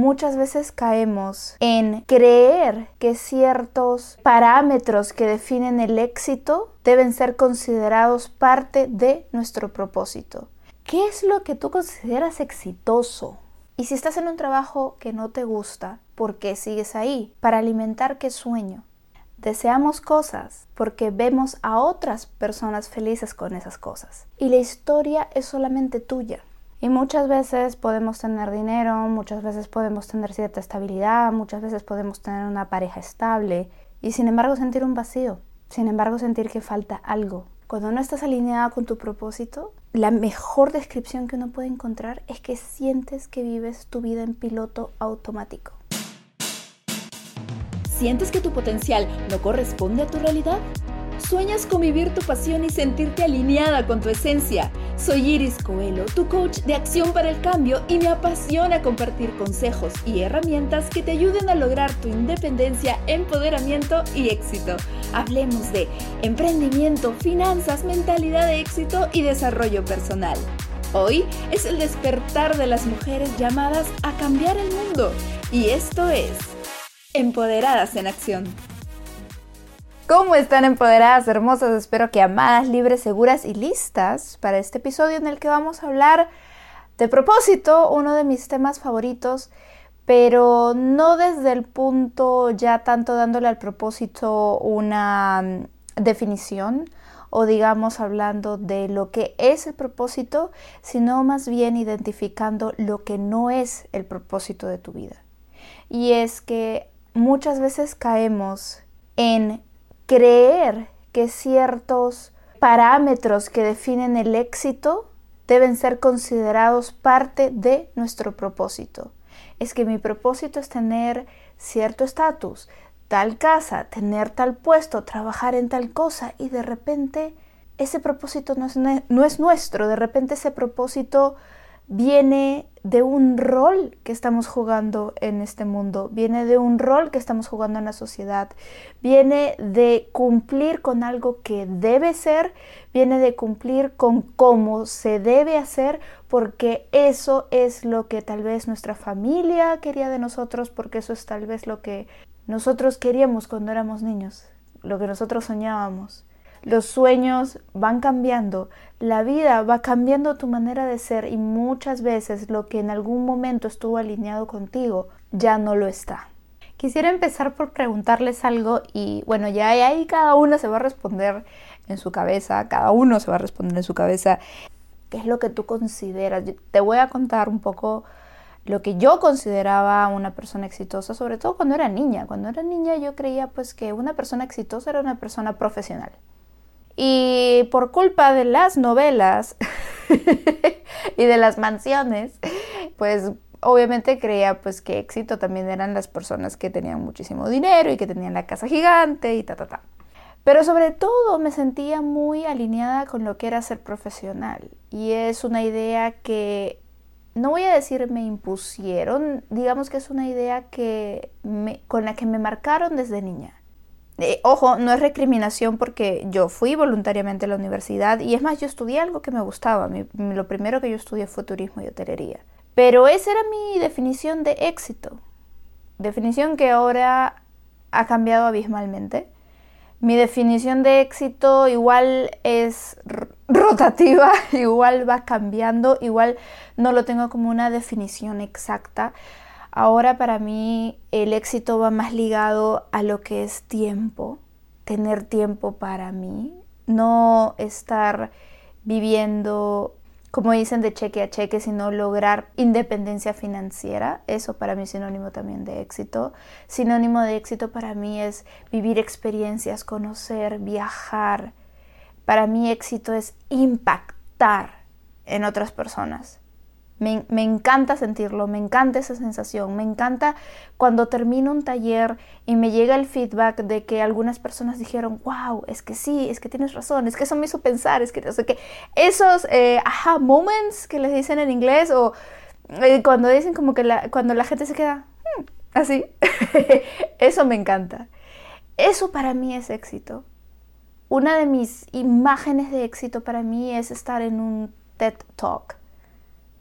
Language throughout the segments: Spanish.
muchas veces caemos en creer que ciertos parámetros que definen el éxito deben ser considerados parte de nuestro propósito. ¿Qué es lo que tú consideras exitoso? Y si estás en un trabajo que no te gusta, ¿por qué sigues ahí? ¿Para alimentar qué sueño? Deseamos cosas porque vemos a otras personas felices con esas cosas. Y la historia es solamente tuya. Y muchas veces podemos tener dinero, muchas veces podemos tener cierta estabilidad, muchas veces podemos tener una pareja estable y sin embargo sentir un vacío, sin embargo sentir que falta algo. Cuando no estás alineada con tu propósito, la mejor descripción que uno puede encontrar es que sientes que vives tu vida en piloto automático. ¿Sientes que tu potencial no corresponde a tu realidad? ¿Sueñas con vivir tu pasión y sentirte alineada con tu esencia? Soy Iris Coelho, tu coach de acción para el cambio, y me apasiona compartir consejos y herramientas que te ayuden a lograr tu independencia, empoderamiento y éxito. Hablemos de emprendimiento, finanzas, mentalidad de éxito y desarrollo personal. Hoy es el despertar de las mujeres llamadas a cambiar el mundo, y esto es Empoderadas en Acción. ¿Cómo están, empoderadas, hermosas? Espero que amadas, libres, seguras y listas para este episodio en el que vamos a hablar de propósito, uno de mis temas favoritos, pero no desde el punto ya tanto dándole al propósito una definición o digamos hablando de lo que es el propósito, sino más bien identificando lo que no es el propósito de tu vida. Y es que muchas veces caemos en creer que ciertos parámetros que definen el éxito deben ser considerados parte de nuestro propósito. Es que mi propósito es tener cierto estatus, tal casa, tener tal puesto, trabajar en tal cosa, y de repente ese propósito no es nuestro. De repente ese propósito viene de un rol que estamos jugando en este mundo, viene de un rol que estamos jugando en la sociedad, viene de cumplir con algo que debe ser, viene de cumplir con cómo se debe hacer, porque eso es lo que tal vez nuestra familia quería de nosotros, porque eso es tal vez lo que nosotros queríamos cuando éramos niños, lo que nosotros soñábamos. Los sueños van cambiando, la vida va cambiando tu manera de ser, y muchas veces lo que en algún momento estuvo alineado contigo ya no lo está. Quisiera empezar por preguntarles algo, y bueno, ya ahí cada uno se va a responder en su cabeza, ¿qué es lo que tú consideras? Te voy a contar un poco lo que yo consideraba una persona exitosa, sobre todo cuando era niña. Cuando era niña yo creía pues que una persona exitosa era una persona profesional. Y por culpa de las novelas y de las mansiones, pues obviamente creía pues que éxito también eran las personas que tenían muchísimo dinero y que tenían la casa gigante y Pero sobre todo me sentía muy alineada con lo que era ser profesional. Y es una idea que, no voy a decir me impusieron, digamos que es una idea con la que me marcaron desde niña. Ojo, no es recriminación porque yo fui voluntariamente a la universidad y es más, yo estudié algo que me gustaba. Lo primero que yo estudié fue turismo y hotelería. Pero esa era mi definición de éxito. Definición que ahora ha cambiado abismalmente. Mi definición de éxito igual es rotativa, igual va cambiando, igual no lo tengo como una definición exacta. Ahora para mí el éxito va más ligado a lo que es tiempo, tener tiempo para mí, no estar viviendo, como dicen, de cheque a cheque, sino lograr independencia financiera. Eso para mí es sinónimo también de éxito. Sinónimo de éxito para mí es vivir experiencias, conocer, viajar. Para mí éxito es impactar en otras personas. Me encanta sentirlo, me encanta esa sensación, me encanta cuando termino un taller y me llega el feedback de que algunas personas dijeron, wow, es que sí, es que tienes razón, es que eso me hizo pensar, es que, o sea, que esos aha moments que les dicen en inglés, o cuando dicen como que cuando la gente se queda así, eso me encanta. Eso para mí es éxito. Una de mis imágenes de éxito para mí es estar en un TED Talk.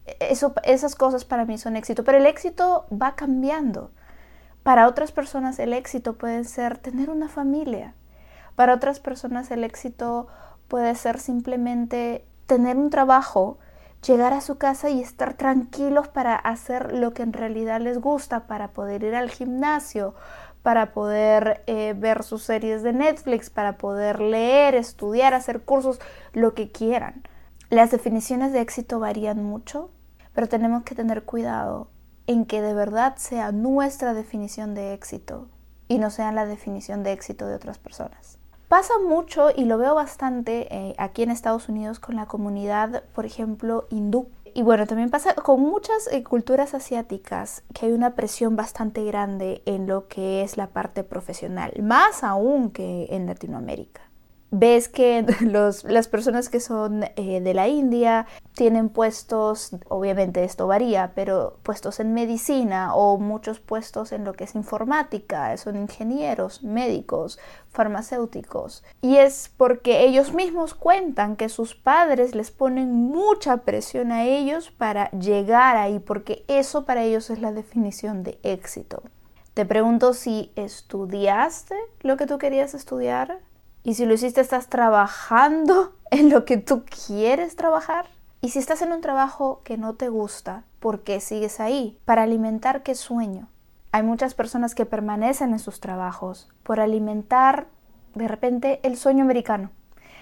Esas cosas para mí son éxito, pero el éxito va cambiando. Para otras personas el éxito puede ser tener una familia. Para otras personas el éxito puede ser simplemente tener un trabajo, llegar a su casa y estar tranquilos para hacer lo que en realidad les gusta, para poder ir al gimnasio, para poder ver sus series de Netflix, para poder leer, estudiar, hacer cursos, lo que quieran. Las definiciones de éxito varían mucho, pero tenemos que tener cuidado en que de verdad sea nuestra definición de éxito y no sea la definición de éxito de otras personas. Pasa mucho y lo veo bastante aquí en Estados Unidos con la comunidad, por ejemplo, hindú. Y bueno, también pasa con muchas culturas asiáticas que hay una presión bastante grande en lo que es la parte profesional, más aún que en Latinoamérica. Ves que las personas que son de la India tienen puestos, obviamente esto varía, pero puestos en medicina o muchos puestos en lo que es informática, son ingenieros, médicos, farmacéuticos. Y es porque ellos mismos cuentan que sus padres les ponen mucha presión a ellos para llegar ahí, porque eso para ellos es la definición de éxito. Te pregunto si estudiaste lo que tú querías estudiar. Y si lo hiciste, ¿estás trabajando en lo que tú quieres trabajar? Y si estás en un trabajo que no te gusta, ¿por qué sigues ahí? ¿Para alimentar qué sueño? Hay muchas personas que permanecen en sus trabajos por alimentar, de repente, el sueño americano.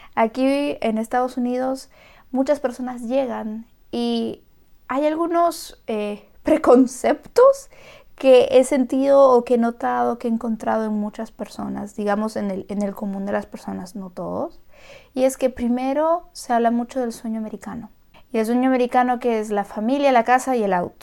Aquí en Estados Unidos, muchas personas llegan y hay algunos preconceptos que he sentido o que he notado, que he encontrado en muchas personas, digamos en el común de las personas, no todos. Y es que primero se habla mucho del sueño americano. Y el sueño americano que es la familia, la casa y el auto.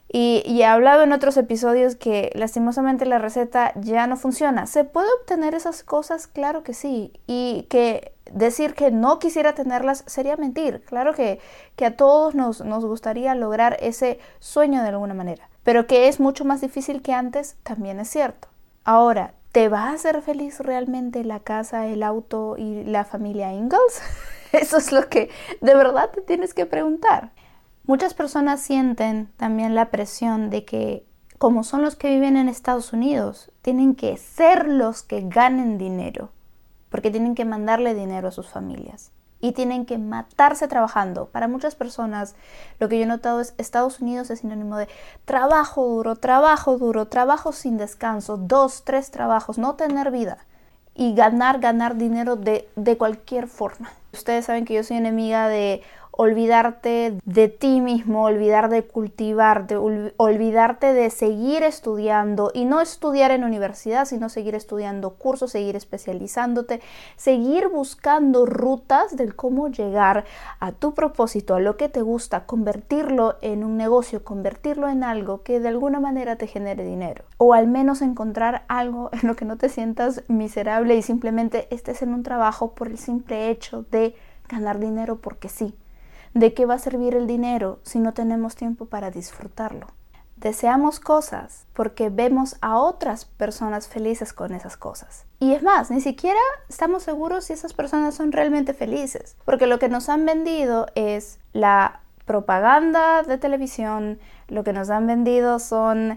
Y he hablado en otros episodios que lastimosamente la receta ya no funciona. ¿Se puede obtener esas cosas? Claro que sí. Y que decir que no quisiera tenerlas sería mentir. Claro que a todos nos gustaría lograr ese sueño de alguna manera. Pero que es mucho más difícil que antes, también es cierto. Ahora, ¿te va a hacer feliz realmente la casa, el auto y la familia Ingalls? Eso es lo que de verdad te tienes que preguntar. Muchas personas sienten también la presión de que, como son los que viven en Estados Unidos, tienen que ser los que ganen dinero, porque tienen que mandarle dinero a sus familias. Y tienen que matarse trabajando. Para muchas personas, lo que yo he notado es Estados Unidos es sinónimo de trabajo duro, trabajo sin descanso, 2, 3 trabajos, no tener vida. Y ganar dinero de cualquier forma. Ustedes saben que yo soy enemiga de olvidarte de ti mismo, olvidar de cultivarte, olvidarte de seguir estudiando y no estudiar en universidad, sino seguir estudiando cursos, seguir especializándote, seguir buscando rutas del cómo llegar a tu propósito, a lo que te gusta, convertirlo en un negocio, convertirlo en algo que de alguna manera te genere dinero. O al menos encontrar algo en lo que no te sientas miserable y simplemente estés en un trabajo por el simple hecho de ganar dinero porque sí. ¿De qué va a servir el dinero si no tenemos tiempo para disfrutarlo? Deseamos cosas porque vemos a otras personas felices con esas cosas. Y es más, ni siquiera estamos seguros si esas personas son realmente felices. Porque lo que nos han vendido es la propaganda de televisión, lo que nos han vendido son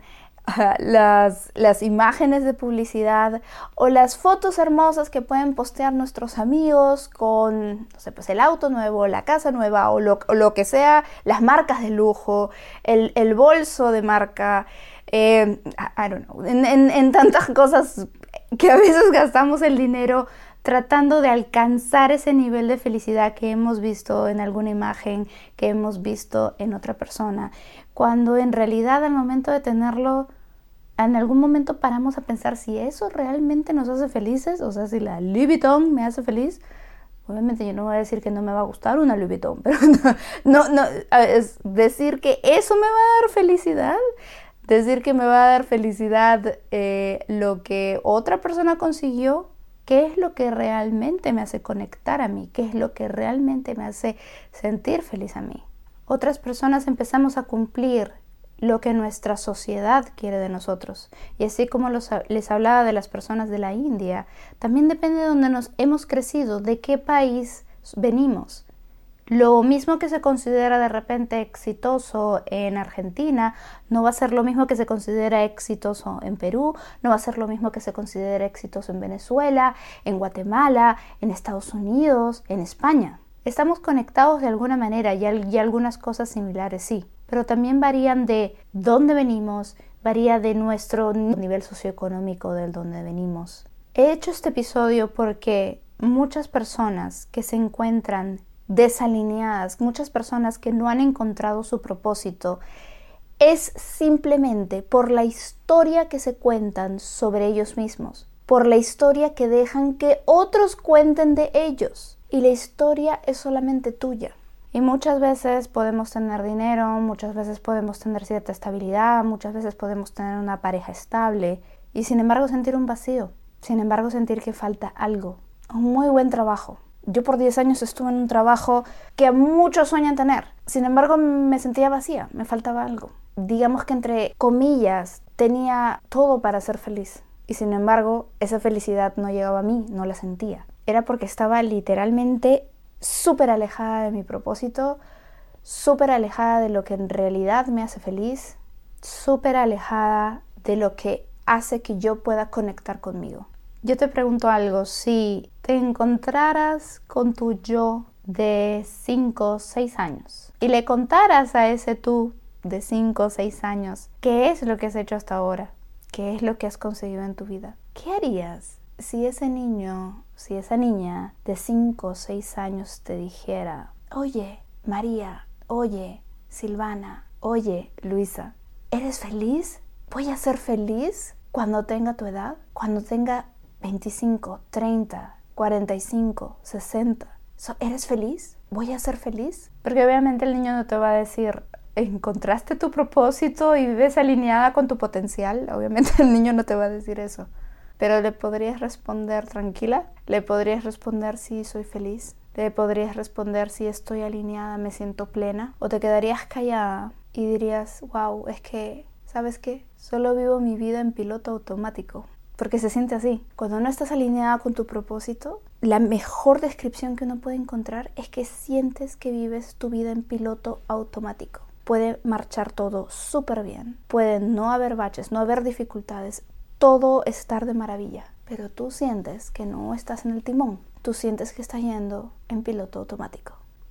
las imágenes de publicidad o las fotos hermosas que pueden postear nuestros amigos con, no sé, pues el auto nuevo, la casa nueva o lo que sea, las marcas de lujo, el bolso de marca, I don't know, en tantas cosas que a veces gastamos el dinero tratando de alcanzar ese nivel de felicidad que hemos visto en alguna imagen, que hemos visto en otra persona, cuando en realidad al momento de tenerlo, en algún momento paramos a pensar si eso realmente nos hace felices, o sea, si la Louis Vuitton me hace feliz. Obviamente yo no voy a decir que no me va a gustar una Louis Vuitton, pero no, es decir que eso me va a dar felicidad, decir que me va a dar felicidad lo que otra persona consiguió. ¿Qué es lo que realmente me hace conectar a mí? ¿Qué es lo que realmente me hace sentir feliz a mí? Otras personas empezamos a cumplir lo que nuestra sociedad quiere de nosotros. Y así como les hablaba de las personas de la India, también depende de dónde nos hemos crecido, de qué país venimos. Lo mismo que se considera de repente exitoso en Argentina, no va a ser lo mismo que se considera exitoso en Perú, no va a ser lo mismo que se considera exitoso en Venezuela, en Guatemala, en Estados Unidos, en España. Estamos conectados de alguna manera y algunas cosas similares sí, pero también varían de dónde venimos, varía de nuestro nivel socioeconómico del donde venimos. He hecho este episodio porque muchas personas que se encuentran desalineadas, muchas personas que no han encontrado su propósito, es simplemente por la historia que se cuentan sobre ellos mismos, por la historia que dejan que otros cuenten de ellos, y la historia es solamente tuya. Y muchas veces podemos tener dinero, muchas veces podemos tener cierta estabilidad, muchas veces podemos tener una pareja estable, y sin embargo sentir un vacío, sin embargo sentir que falta algo, un muy buen trabajo. Yo por 10 años estuve en un trabajo que muchos sueñan tener. Sin embargo, me sentía vacía, me faltaba algo. Digamos que entre comillas, tenía todo para ser feliz. Y sin embargo, esa felicidad no llegaba a mí, no la sentía. Era porque estaba literalmente súper alejada de mi propósito, súper alejada de lo que en realidad me hace feliz, súper alejada de lo que hace que yo pueda conectar conmigo. Yo te pregunto algo, si te encontraras con tu yo de 5 o 6 años y le contaras a ese tú de 5 o 6 años qué es lo que has hecho hasta ahora, qué es lo que has conseguido en tu vida, ¿qué harías si ese niño, si esa niña de 5 o 6 años te dijera, oye, María, oye, Silvana, oye, Luisa, ¿eres feliz? ¿Voy a ser feliz cuando tenga tu edad? Cuando tenga 25, 30, 45, 60. ¿Eres feliz? ¿Voy a ser feliz? Porque obviamente el niño no te va a decir, ¿encontraste tu propósito y vives alineada con tu potencial? Obviamente el niño no te va a decir eso. Pero le podrías responder tranquila, le podrías responder si soy feliz, le podrías responder si estoy alineada, me siento plena, o te quedarías callada y dirías, wow, es que, ¿sabes qué? Solo vivo mi vida en piloto automático. Porque se siente así. Cuando no estás alineada con tu propósito, la mejor descripción que uno puede encontrar es que sientes que vives tu vida en piloto automático. Puede marchar todo súper bien. Puede no haber baches, no haber dificultades. Todo estar de maravilla. Pero tú sientes que no estás en el timón. Tú sientes que estás yendo en piloto automático.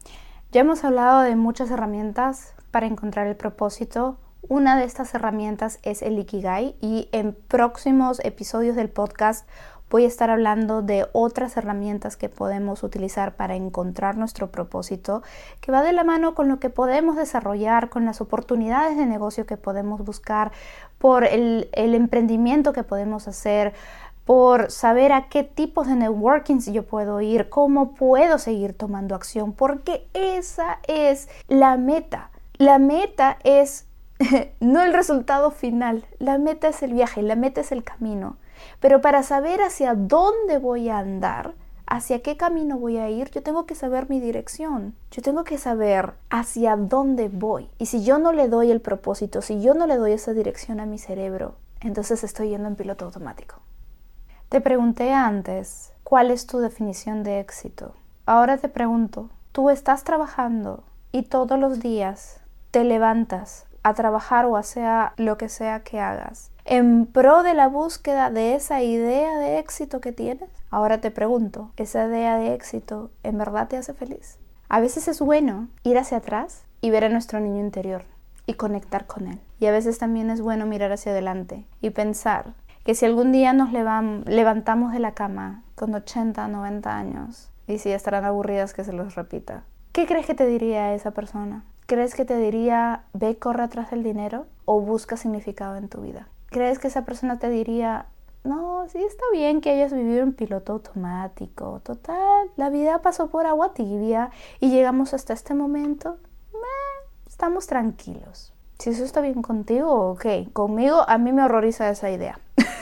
Ya hemos hablado de muchas herramientas para encontrar el propósito. Una de estas herramientas es el Ikigai y en próximos episodios del podcast voy a estar hablando de otras herramientas que podemos utilizar para encontrar nuestro propósito, que va de la mano con lo que podemos desarrollar, con las oportunidades de negocio que podemos buscar, por el emprendimiento que podemos hacer, por saber a qué tipos de networkings yo puedo ir, cómo puedo seguir tomando acción, porque esa es la meta. La meta es no el resultado final, la meta es el viaje, la meta es el camino. Pero para saber hacia dónde voy a andar, hacia qué camino voy a ir, yo tengo que saber mi dirección. Yo tengo que saber hacia dónde voy. Y si yo no le doy el propósito, si yo no le doy esa dirección a mi cerebro, entonces estoy yendo en piloto automático. Te pregunté antes, ¿cuál es tu definición de éxito? Ahora te pregunto, ¿tú estás trabajando y todos los días te levantas a trabajar o a sea lo que sea que hagas en pro de la búsqueda de esa idea de éxito que tienes? Ahora te pregunto, ¿esa idea de éxito en verdad te hace feliz? A veces es bueno ir hacia atrás y ver a nuestro niño interior y conectar con él. Y a veces también es bueno mirar hacia adelante y pensar que si algún día nos levantamos de la cama con 80, 90 años y si estarán aburridas que se los repita, ¿qué crees que te diría esa persona? ¿Crees que te diría, ve, corre atrás del dinero o busca significado en tu vida? ¿Crees que esa persona te diría, no, sí está bien que hayas vivido en piloto automático, total, la vida pasó por agua tibia y llegamos hasta este momento, estamos tranquilos? Si eso está bien contigo, ok. Conmigo, a mí me horroriza esa idea.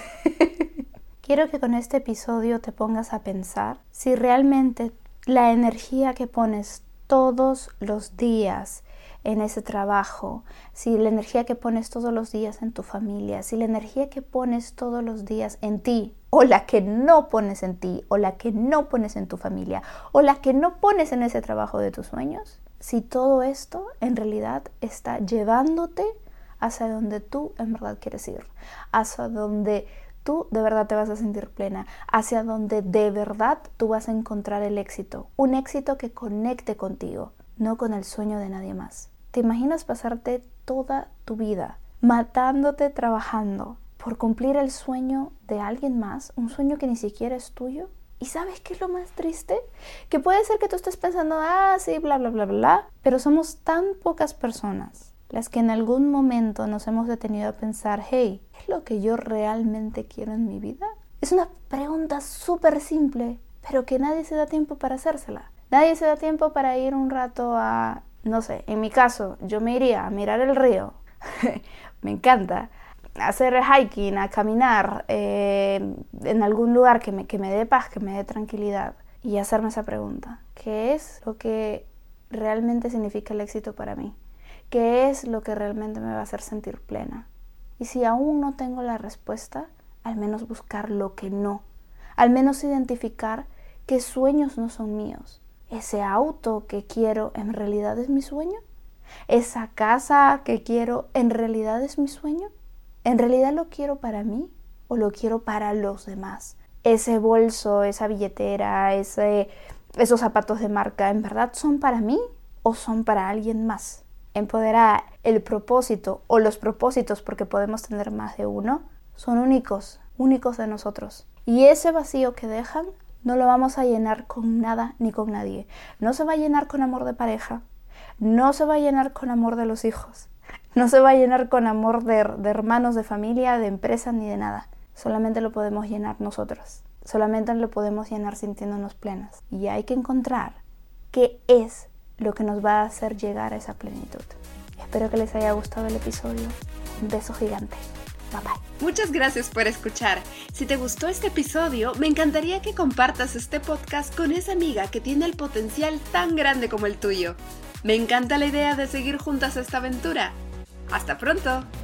Quiero que con este episodio te pongas a pensar si realmente la energía que pones todos los días en ese trabajo, si la energía que pones todos los días en tu familia, si la energía que pones todos los días en ti, o la que no pones en ti, o la que no pones en tu familia, o la que no pones en ese trabajo de tus sueños, si todo esto en realidad está llevándote hacia donde tú en verdad quieres ir, hacia donde tú de verdad te vas a sentir plena, hacia donde de verdad tú vas a encontrar el éxito, un éxito que conecte contigo, no con el sueño de nadie más. ¿Te imaginas pasarte toda tu vida matándote trabajando por cumplir el sueño de alguien más, un sueño que ni siquiera es tuyo? ¿Y sabes qué es lo más triste? Que puede ser que tú estés pensando, sí, bla, bla, bla, bla, pero somos tan pocas personas las que en algún momento nos hemos detenido a pensar, hey, ¿es lo que yo realmente quiero en mi vida? Es una pregunta súper simple, pero que nadie se da tiempo para hacérsela. Nadie se da tiempo para ir un rato a, no sé, en mi caso, yo me iría a mirar el río, me encanta, a hacer hiking, a caminar en algún lugar que me dé paz, que me dé tranquilidad y hacerme esa pregunta. ¿Qué es lo que realmente significa el éxito para mí? ¿Qué es lo que realmente me va a hacer sentir plena? Y si aún no tengo la respuesta, al menos buscar lo que no. Al menos identificar qué sueños no son míos. ¿Ese auto que quiero en realidad es mi sueño? ¿Esa casa que quiero en realidad es mi sueño? ¿En realidad lo quiero para mí o lo quiero para los demás? Ese bolso, esa billetera, esos zapatos de marca, ¿en verdad son para mí o son para alguien más? Empoderar el propósito o los propósitos, porque podemos tener más de uno, son únicos de nosotros. Y ese vacío que dejan no lo vamos a llenar con nada ni con nadie. No se va a llenar con amor de pareja, no se va a llenar con amor de los hijos, no se va a llenar con amor de hermanos, de familia, de empresa ni de nada. Solamente lo podemos llenar nosotros. Solamente lo podemos llenar sintiéndonos plenas. Y hay que encontrar qué es lo que nos va a hacer llegar a esa plenitud. Espero que les haya gustado el episodio. Un beso gigante. Bye bye. Muchas gracias por escuchar. Si te gustó este episodio, me encantaría que compartas este podcast con esa amiga que tiene el potencial tan grande como el tuyo. Me encanta la idea de seguir juntas esta aventura. ¡Hasta pronto!